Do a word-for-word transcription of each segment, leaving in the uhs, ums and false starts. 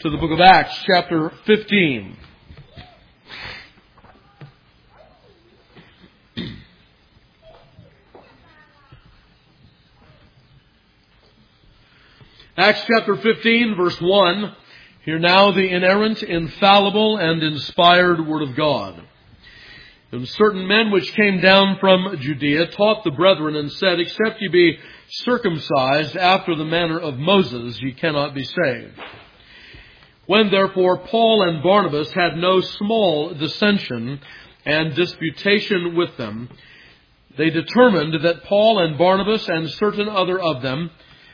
to the book of Acts, chapter fifteen. Acts chapter fifteen, verse one. Hear now the inerrant, infallible, and inspired word of God. And certain men which came down from Judea taught the brethren and said, Except ye be circumcised after the manner of Moses, ye cannot be saved. When therefore Paul and Barnabas had no small dissension and disputation with them, they determined that Paul and Barnabas and certain other of them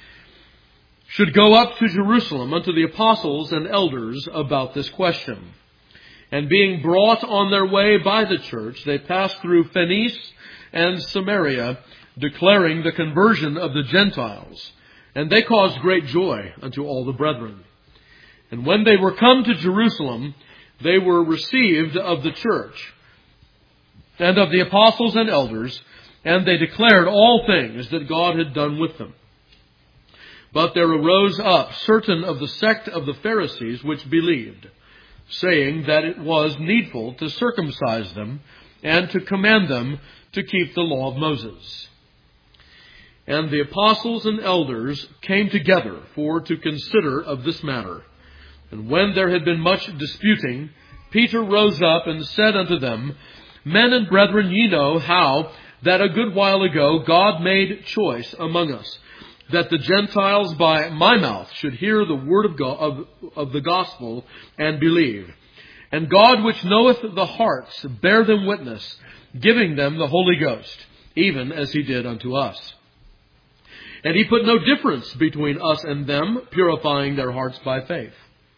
should go up to Jerusalem unto the apostles and elders about this question. And being brought on their way by the church, they passed through Phoenice and Samaria, declaring the conversion of the Gentiles. And they caused great joy unto all the brethren. And when they were come to Jerusalem, they were received of the church and of the apostles and elders, and they declared all things that God had done with them. But there arose up certain of the sect of the Pharisees which believed, saying that it was needful to circumcise them and to command them to keep the law of Moses. And the apostles and elders came together for to consider of this matter. And when there had been much disputing, Peter rose up and said unto them, Men and brethren, ye know how that a good while ago God made choice among us, that the Gentiles by my mouth should hear the word of God, of, of the gospel, and believe. And God, which knoweth the hearts, bear them witness, giving them the Holy Ghost, even as he did unto us. And he put no difference between us and them, purifying their hearts by faith.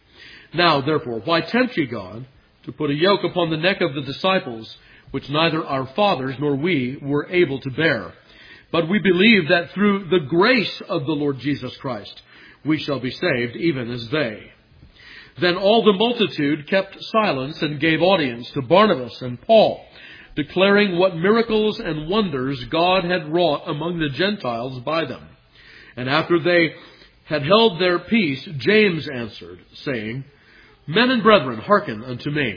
Now, therefore, why tempt ye God to put a yoke upon the neck of the disciples, which neither our fathers nor we were able to bear? But we believe that through the grace of the Lord Jesus Christ, we shall be saved, even as they. Then all the multitude kept silence and gave audience to Barnabas and Paul, declaring what miracles and wonders God had wrought among the Gentiles by them. And after they had held their peace, James answered, saying, Men and brethren, hearken unto me.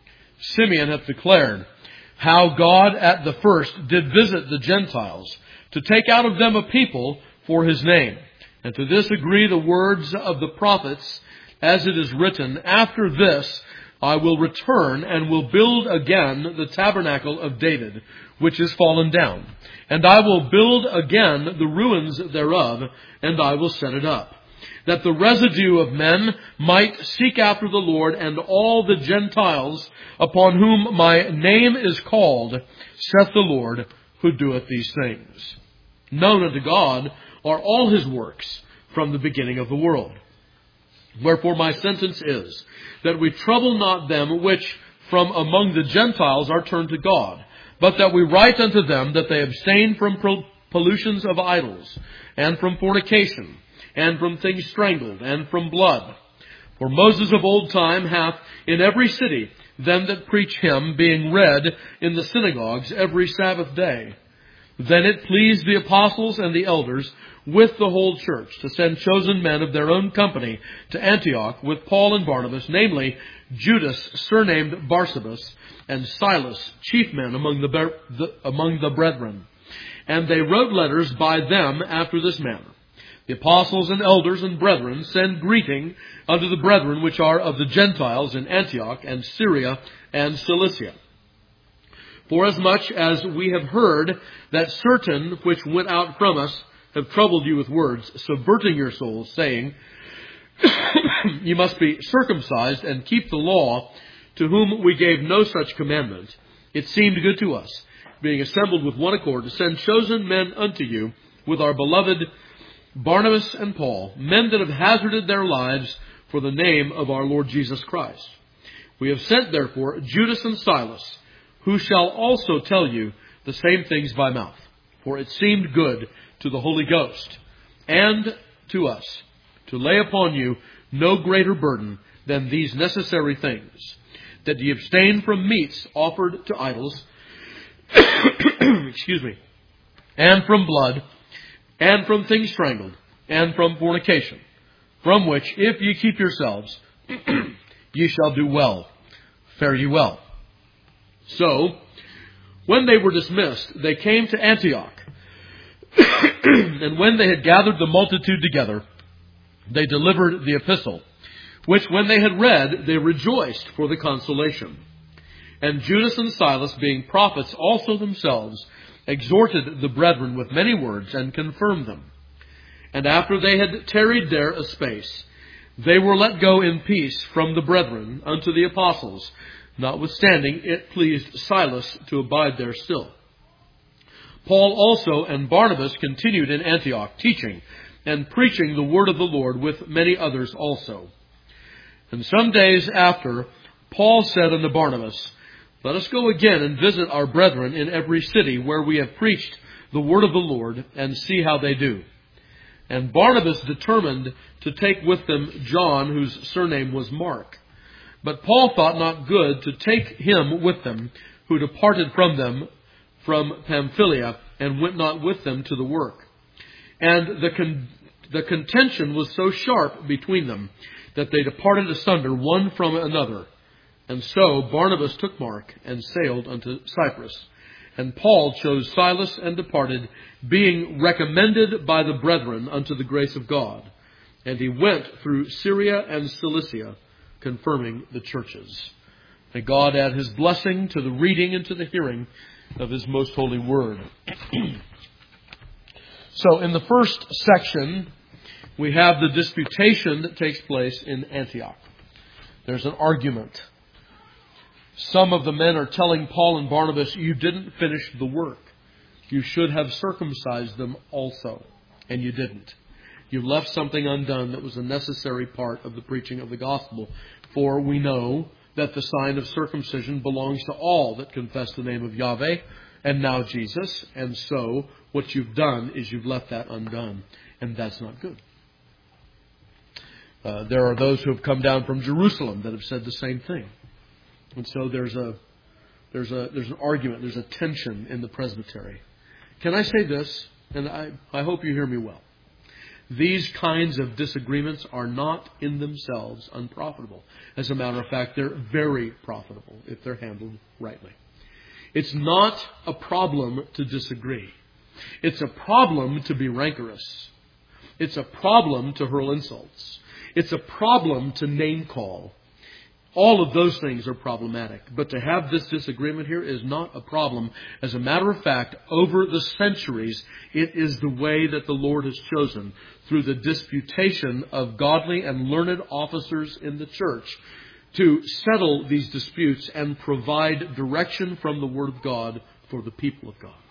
Simeon hath declared how God at the first did visit the Gentiles, to take out of them a people for his name. And to this agree the words of the prophets, as it is written, After this I will return and will build again the tabernacle of David, which is fallen down. And I will build again the ruins thereof, and I will set it up, that the residue of men might seek after the Lord, and all the Gentiles upon whom my name is called, saith the Lord, who doeth these things. Known unto God are all his works from the beginning of the world. Wherefore my sentence is, that we trouble not them which from among the Gentiles are turned to God, but that we write unto them that they abstain from pollutions of idols, and from fornication, and from things strangled, and from blood. For Moses of old time hath in every city them that preach him, being read in the synagogues every Sabbath day. Then it pleased the apostles and the elders with the whole church to send chosen men of their own company to Antioch with Paul and Barnabas, namely Judas, surnamed Barsabas, and Silas, chief men among the, the, among the brethren. And they wrote letters by them after this manner. The apostles and elders and brethren send greeting unto the brethren which are of the Gentiles in Antioch and Syria and Cilicia. Forasmuch as we have heard that certain which went out from us have troubled you with words, subverting your souls, saying, You must be circumcised and keep the law, to whom we gave no such commandment, it seemed good to us, being assembled with one accord, to send chosen men unto you with our beloved Barnabas and Paul, men that have hazarded their lives for the name of our Lord Jesus Christ. We have sent therefore Judas and Silas, who shall also tell you the same things by mouth. For it seemed good to the Holy Ghost and to us to lay upon you no greater burden than these necessary things, that ye abstain from meats offered to idols, excuse me, and from blood, and from things strangled, and from fornication, from which if ye keep yourselves, ye shall do well. Fare ye well. So, when they were dismissed, they came to Antioch. And when they had gathered the multitude together, they delivered the epistle, which when they had read, they rejoiced for the consolation. And Judas and Silas, being prophets also themselves, exhorted the brethren with many words, and confirmed them. And after they had tarried there a space, they were let go in peace from the brethren unto the apostles, notwithstanding it pleased Silas to abide there still. Paul also and Barnabas continued in Antioch, teaching and preaching the word of the Lord with many others also. And some days after, Paul said unto Barnabas, Let us go again and visit our brethren in every city where we have preached the word of the Lord, and see how they do. And Barnabas determined to take with them John, whose surname was Mark. But Paul thought not good to take him with them, who departed from them from Pamphylia, and went not with them to the work. And the con- the contention was so sharp between them, that they departed asunder one from another. And so Barnabas took Mark, and sailed unto Cyprus. And Paul chose Silas, and departed, being recommended by the brethren unto the grace of God. And he went through Syria and Cilicia, confirming the churches. May God add his blessing to the reading and to the hearing of his most holy word. So in the first section, we have the disputation that takes place in Antioch. There's an argument. Some of the men are telling Paul and Barnabas, you didn't finish the work. You should have circumcised them also. And you didn't. You left something undone that was a necessary part of the preaching of the gospel. For we know that the sign of circumcision belongs to all that confess the name of Yahweh and now Jesus. And so what you've done is you've left that undone. And that's not good. Uh, there are those who have come down from Jerusalem that have said the same thing. And so there's a there's a there's an argument, there's a tension in the presbytery. Can I say this? And I, I hope you hear me well. These kinds of disagreements are not in themselves unprofitable. As a matter of fact, they're very profitable if they're handled rightly. It's not a problem to disagree. It's a problem to be rancorous. It's a problem to hurl insults. It's a problem to name call. All of those things are problematic. But to have this disagreement here is not a problem. As a matter of fact, over the centuries, it is the way that the Lord has chosen through the disputation of godly and learned officers in the church to settle these disputes and provide direction from the Word of God for the people of God.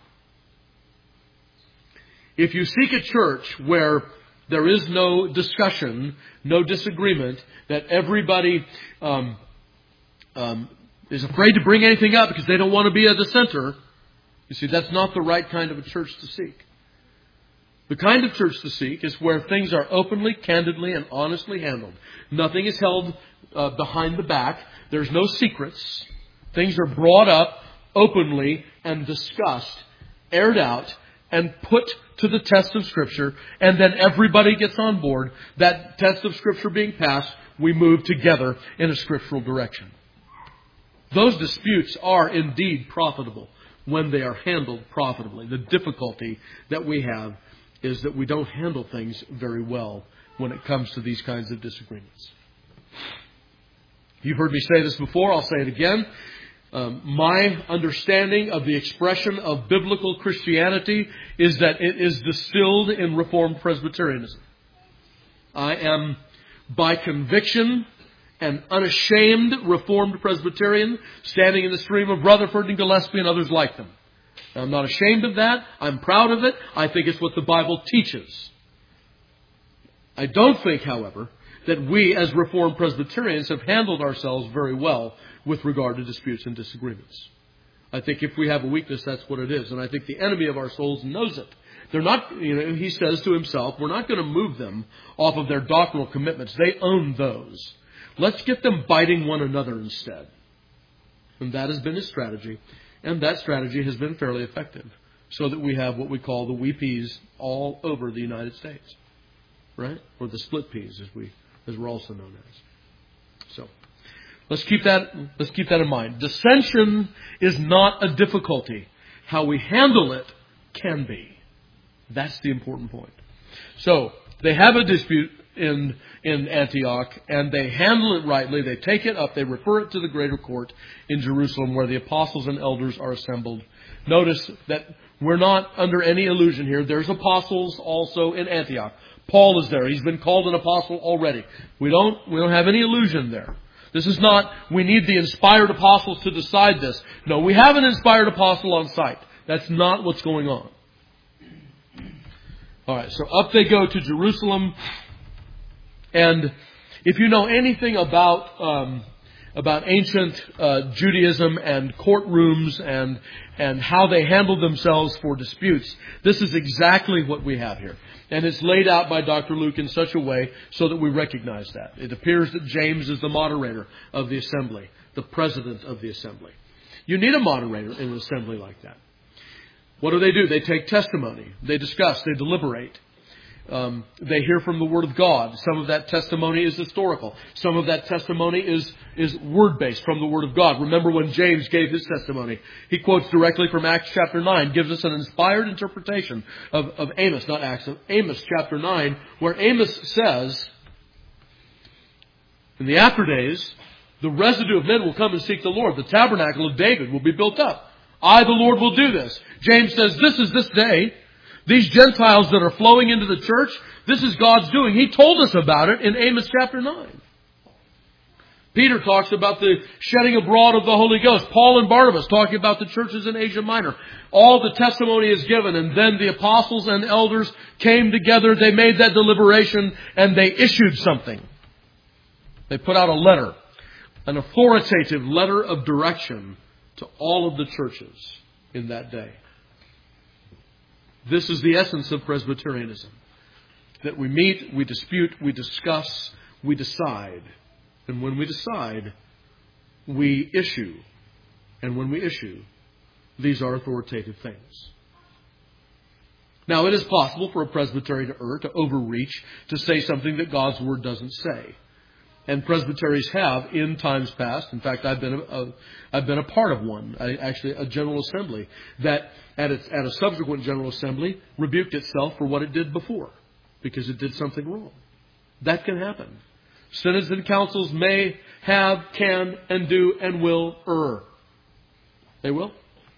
If you seek a church where there is no discussion, no disagreement, that everybody um, um, is afraid to bring anything up because they don't want to be a dissenter, you see, that's not the right kind of a church to seek. The kind of church to seek is where things are openly, candidly, and honestly handled. Nothing is held uh, behind the back. There's no secrets. Things are brought up openly and discussed, aired out, and put to the test of Scripture, and then everybody gets on board. That test of Scripture being passed, we move together in a scriptural direction. Those disputes are indeed profitable when they are handled profitably. The difficulty that we have is that we don't handle things very well when it comes to these kinds of disagreements. You've heard me say this before, I'll say it again. Um, my understanding of the expression of biblical Christianity is that it is distilled in Reformed Presbyterianism. I am, by conviction, an unashamed Reformed Presbyterian, standing in the stream of Rutherford and Gillespie and others like them. I'm not ashamed of that. I'm proud of it. I think it's what the Bible teaches. I don't think, however, that we as Reformed Presbyterians have handled ourselves very well with regard to disputes and disagreements. I think if we have a weakness, that's what it is. And I think the enemy of our souls knows it. They're not, you know, he says to himself, we're not going to move them off of their doctrinal commitments. They own those. Let's get them biting one another instead. And that has been his strategy. And that strategy has been fairly effective. So that we have what we call the wee peas all over the United States. Right? Or the split peas, as, we, as we're also known as. So let's keep that, let's keep that in mind. Dissension is not a difficulty. How we handle it can be. That's the important point. So they have a dispute in in Antioch, and they handle it rightly. They take it up. They refer it to the greater court in Jerusalem, where the apostles and elders are assembled. Notice that we're not under any illusion here. There's apostles also in Antioch. Paul is there. He's been called an apostle already. We don't we don't have any illusion there. This is not, we need the inspired apostles to decide this. No, we have an inspired apostle on site. That's not what's going on. All right, so up they go to Jerusalem. And if you know anything about um, about ancient uh, Judaism and courtrooms and and how they handled themselves for disputes, this is exactly what we have here. And it's laid out by Doctor Luke in such a way so that we recognize that. It appears that James is the moderator of the assembly, the president of the assembly. You need a moderator in an assembly like that. What do they do? They take testimony. They discuss. They deliberate. Um, they hear from the Word of God. Some of that testimony is historical. Some of that testimony is, is word-based from the Word of God. Remember when James gave his testimony. He quotes directly from Acts chapter nine, gives us an inspired interpretation of, of Amos, not Acts, of Amos chapter nine, where Amos says, in the after days, the residue of men will come and seek the Lord. The tabernacle of David will be built up. I, the Lord, will do this. James says, this is this day. These Gentiles that are flowing into the church, this is God's doing. He told us about it in Amos chapter nine. Peter talks about the shedding abroad of the Holy Ghost. Paul and Barnabas talking about the churches in Asia Minor. All the testimony is given, and then the apostles and elders came together. They made that deliberation, and they issued something. They put out a letter, an authoritative letter of direction to all of the churches in that day. This is the essence of Presbyterianism. That we meet, we dispute, we discuss, we decide. And when we decide, we issue. And when we issue, these are authoritative things. Now, it is possible for a presbytery to err, to overreach, to say something that God's Word doesn't say. And presbyteries have in times past. In fact, I've been a, a, I've been a part of one, I, actually a General Assembly, that at, its, at a subsequent General Assembly rebuked itself for what it did before, because it did something wrong. That can happen. Synods and councils may have, can, and do, and will err. They will.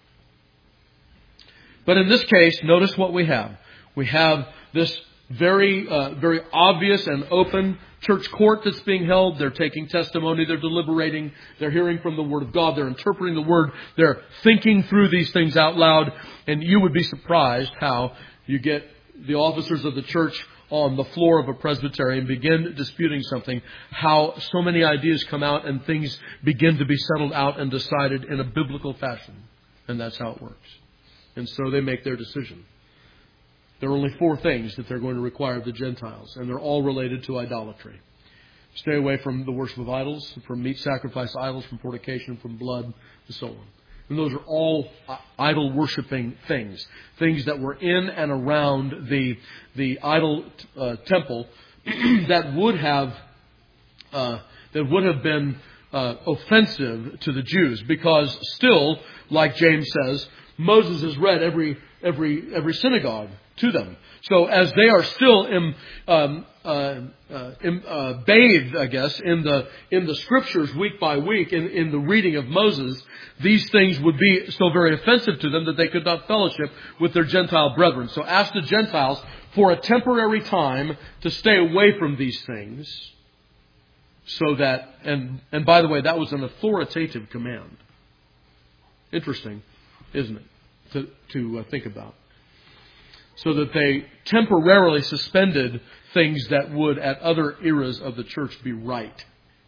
But in this case, notice what we have. We have this very, uh, very obvious and open church court that's being held. They're taking testimony. They're deliberating. They're hearing from the Word of God. They're interpreting the Word. They're thinking through these things out loud. And you would be surprised how you get the officers of the church on the floor of a presbytery and begin disputing something, how so many ideas come out and things begin to be settled out and decided in a biblical fashion. And that's how it works. And so they make their decision. There are only four things that they're going to require of the Gentiles, and they're all related to idolatry. Stay away from the worship of idols, from meat sacrifice idols, from fornication, from blood, and so on. And those are all idol-worshipping things, things that were in and around the the idol uh, temple that would have uh, that would have been uh, offensive to the Jews, because still, like James says, Moses has read every every every synagogue to them. So as they are still in, um, uh, uh, in, uh, bathed, I guess, in the in the scriptures week by week, in, in the reading of Moses, these things would be so very offensive to them that they could not fellowship with their Gentile brethren. So ask the Gentiles for a temporary time to stay away from these things, so that, and and by the way, that was an authoritative command. Interesting, isn't it, to, to uh, think about. So that they temporarily suspended things that would, at other eras of the church, be right.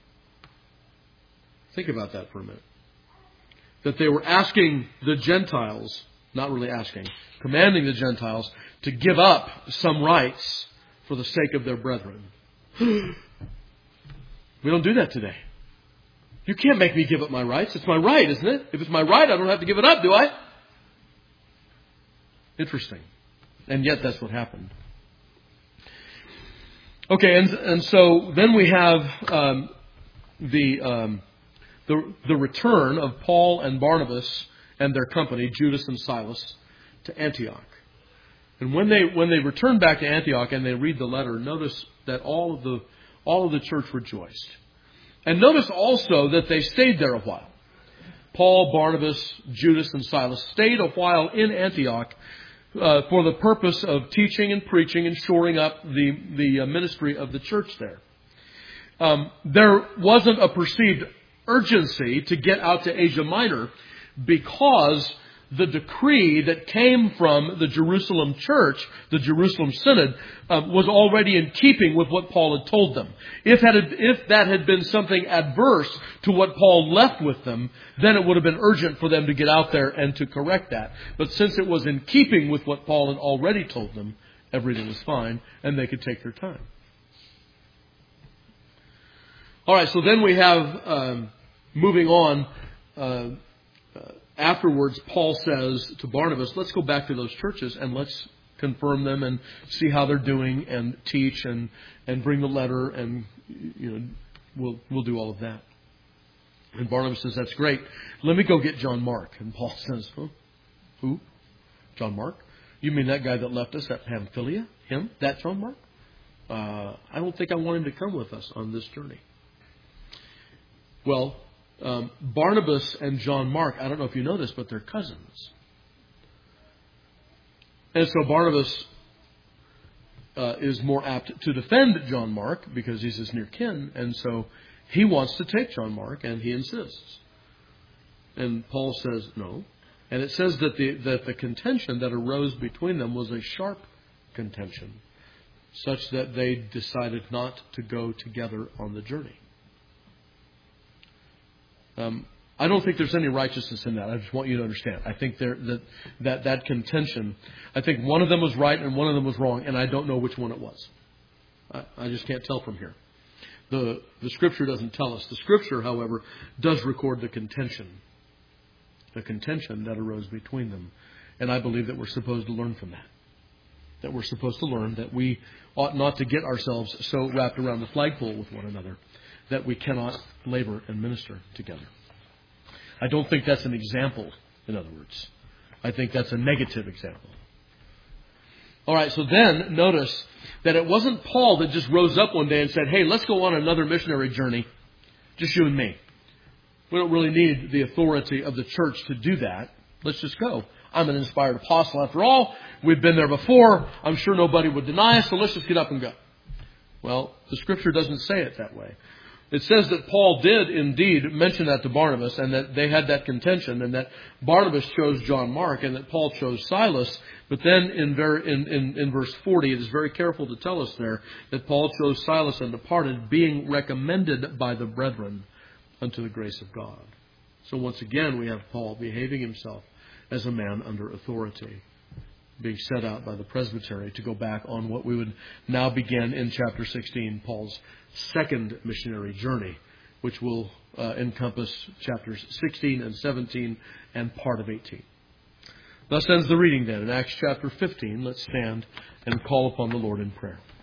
Think about that for a minute. That they were asking the Gentiles, not really asking, commanding the Gentiles to give up some rights for the sake of their brethren. We don't do that today. You can't make me give up my rights. It's my right, isn't it? If it's my right, I don't have to give it up, do I? Interesting. And yet that's what happened. Okay, and, and so then we have um, the, um, the, the return of Paul and Barnabas and their company, Judas and Silas, to Antioch. And when they when they return back to Antioch and they read the letter, notice that all of the all of the church rejoiced. And notice also that they stayed there a while. Paul, Barnabas, Judas, and Silas stayed a while in Antioch uh, for the purpose of teaching and preaching and shoring up the, the uh, ministry of the church there. Um, there wasn't a perceived urgency to get out to Asia Minor because the decree that came from the Jerusalem church, the Jerusalem Synod, uh, was already in keeping with what Paul had told them. If, had, if that had been something adverse to what Paul left with them, then it would have been urgent for them to get out there and to correct that. But since it was in keeping with what Paul had already told them, everything was fine, and they could take their time. All right, so then we have, um, moving on, uh, afterwards, Paul says to Barnabas, let's go back to those churches and let's confirm them and see how they're doing and teach and, and bring the letter and, you know, we'll, we'll do all of that. And Barnabas says, that's great. Let me go get John Mark. And Paul says, huh? Who? John Mark? You mean that guy that left us at Pamphylia? Him? That John Mark? Uh, I don't think I want him to come with us on this journey. Well, Um, Barnabas and John Mark, I don't know if you know this, but they're cousins. And so Barnabas uh, is more apt to defend John Mark because he's his near kin. And so he wants to take John Mark, and he insists. And Paul says no. And it says that the, that the contention that arose between them was a sharp contention, such that they decided not to go together on the journey. Um, I don't think there's any righteousness in that. I just want you to understand. I think there, that, that that contention, I think one of them was right and one of them was wrong, and I don't know which one it was. I, I just can't tell from here. The, the Scripture doesn't tell us. The Scripture, however, does record the contention. The contention that arose between them. And I believe that we're supposed to learn from that. That we're supposed to learn that we ought not to get ourselves so wrapped around the flagpole with one another that we cannot labor and minister together. I don't think that's an example, in other words. I think that's a negative example. All right, so then notice that it wasn't Paul that just rose up one day and said, hey, let's go on another missionary journey, just you and me. We don't really need the authority of the church to do that. Let's just go. I'm an inspired apostle after all. We've been there before. I'm sure nobody would deny us, so let's just get up and go. Well, the Scripture doesn't say it that way. It says that Paul did indeed mention that to Barnabas and that they had that contention and that Barnabas chose John Mark and that Paul chose Silas. But then in, ver- in, in, in verse forty, it is very careful to tell us there that Paul chose Silas and departed, being recommended by the brethren unto the grace of God. So once again, we have Paul behaving himself as a man under authority, being set out by the presbytery to go back on what we would now begin in chapter sixteen, Paul's second missionary journey, which will uh, encompass chapters sixteen and seventeen and part of eighteen. Thus ends the reading then. In Acts chapter fifteen, let's stand and call upon the Lord in prayer.